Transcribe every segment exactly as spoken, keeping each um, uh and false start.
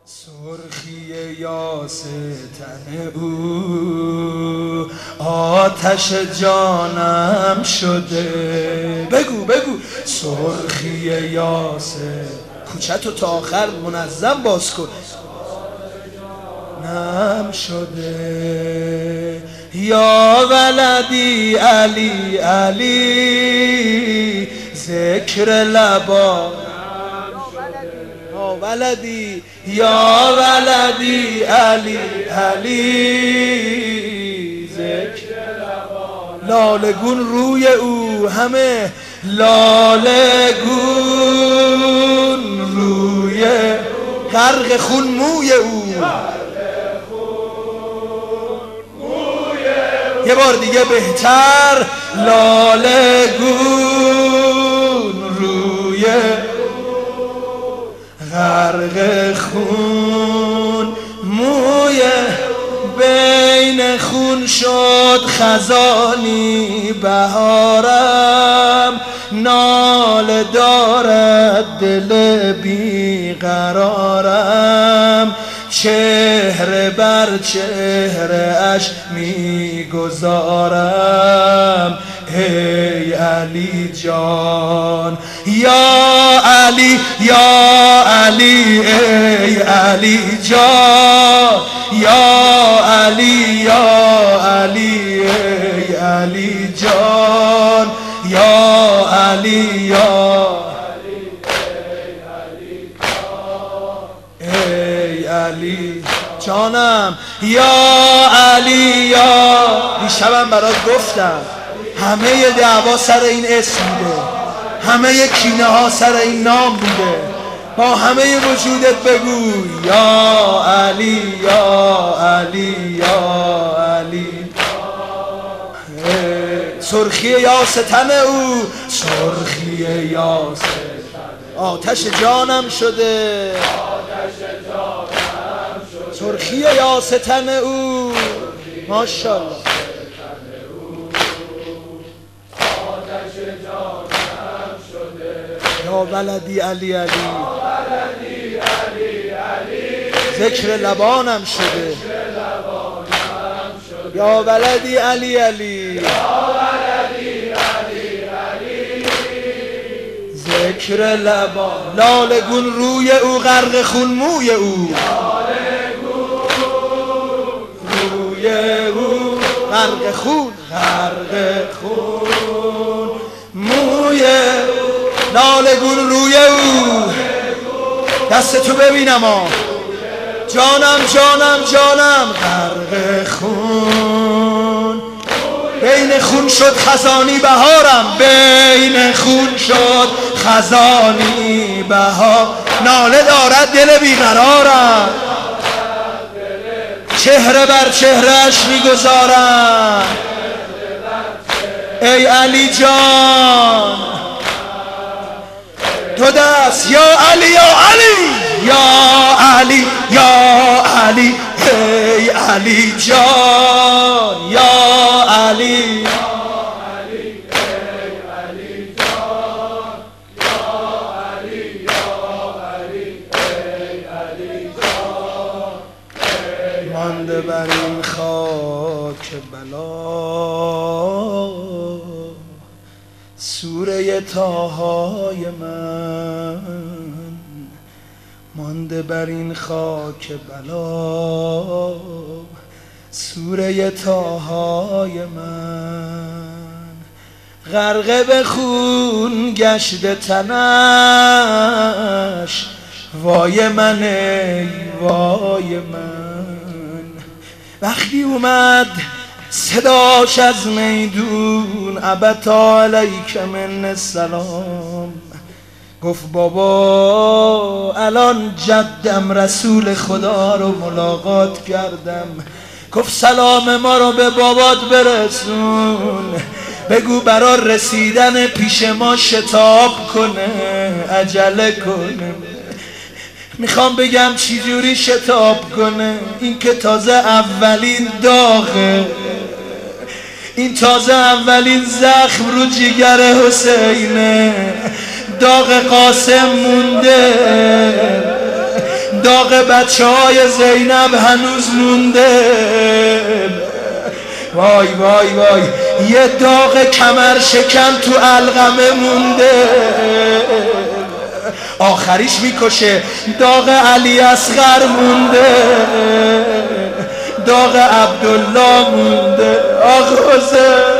سرخی یاستن او آتش جانم شده. بگو بگو سرخی یاستن کوچه‌تو تا آخر منظم باز کن. نم شده یا ولدی علی علی ذکر لبا یا ولدی یا ولدی علی علی ذکر لبا لالگون روی او همه لالگون روی غرق خون موی او. یه بار دیگه بهتر لالگون روی غرق خون موی بین خون شد خزانی بهارم ناله دارد دل بیقرارم چهره بر چهره اش میگذارم ای علی جان یا علی یا علی ای علی جان یا علی یا علی ای علی جان یا علی یا علی جانم یا علی یا. دیشبم برات گفتم همه دعوا سر این اسم بوده، همه کینه ها سر این نام بوده. با همه وجودت بگو یا علی یا علی یا علی. سرخی یاستن او سرخی یاستن آتش جانم شده سرخی یاستن او ماشاءالله. یا ولدی علی علی ذکر لبانم شده یا ولدی علی علی ذکر لبان لالگون روی او غرق خون موی او روی او غرق خون غرق خون موی لالگون روی او. دستتو ببینم آ جانم جانم جانم غرق خون بین خون شد خزانی بهارم بین خون شد خزانی بهار ناله دارد دل بیقرارم چهره بر چهرهش میگذارم ای علی جان دو دست یا علی یا علی یا علی یا علی ای علی جان یا علی مانده بر این خاک بلا سوره تاهای من مانده بر این خاک بلا سوره تاهای من غرق به خون گشته تنش وای من ای وای من. وقتی اومد صداش از میدون ابتا علیک من السلام گفت بابا الان جدم رسول خدا رو ملاقات کردم. گفت سلام ما رو به بابات برسون بگو برا رسیدن پیش ما شتاب کنه عجله کنه. میخوام بگم چی جوری شتاب کنه این که تازه اولین داغه این تازه اولین زخم رو جگر حسینه داغ قاسم مونده داغ بچه های زینب هنوز مونده. وای وای وای یه داغ کمر شکن تو علقمه مونده. آخریش میکشه. داغ علی اصغر مونده، داغ عبدالله مونده. آخ حسین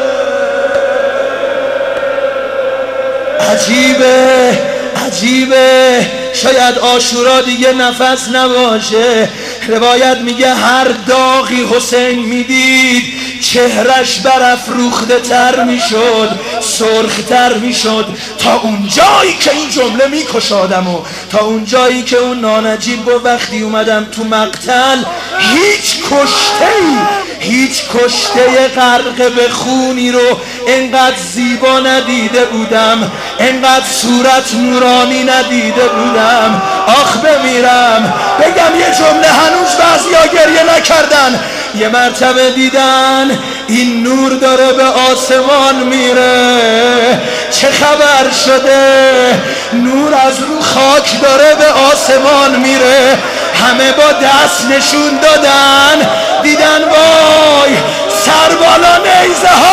عجیبه عجیبه. شاید عاشورا دیگه نفس نباشه. روایت میگه هر داغی حسین میدید چهرش برافروخته تر میشد، سرخ تر میشد، تا اون جایی که این جمله میکشادم و تا اون جایی که اون نانجیب و وقتی اومدم تو مقتل هیچ کشته‌ای هیچ کشته غرق به خونی رو انقدر زیبا ندیده بودم، انقدر صورت نورانی ندیده بودم. آخ بمیرم بگم یه جمله هنوز بعضیا گریه نکردن. یه مرتبه دیدن این نور داره به آسمان میره، چه خبر شده؟ نور از رو خاک داره به آسمان میره. همه با دست نشون دادن، دیدن وای سر بالا نیزه ها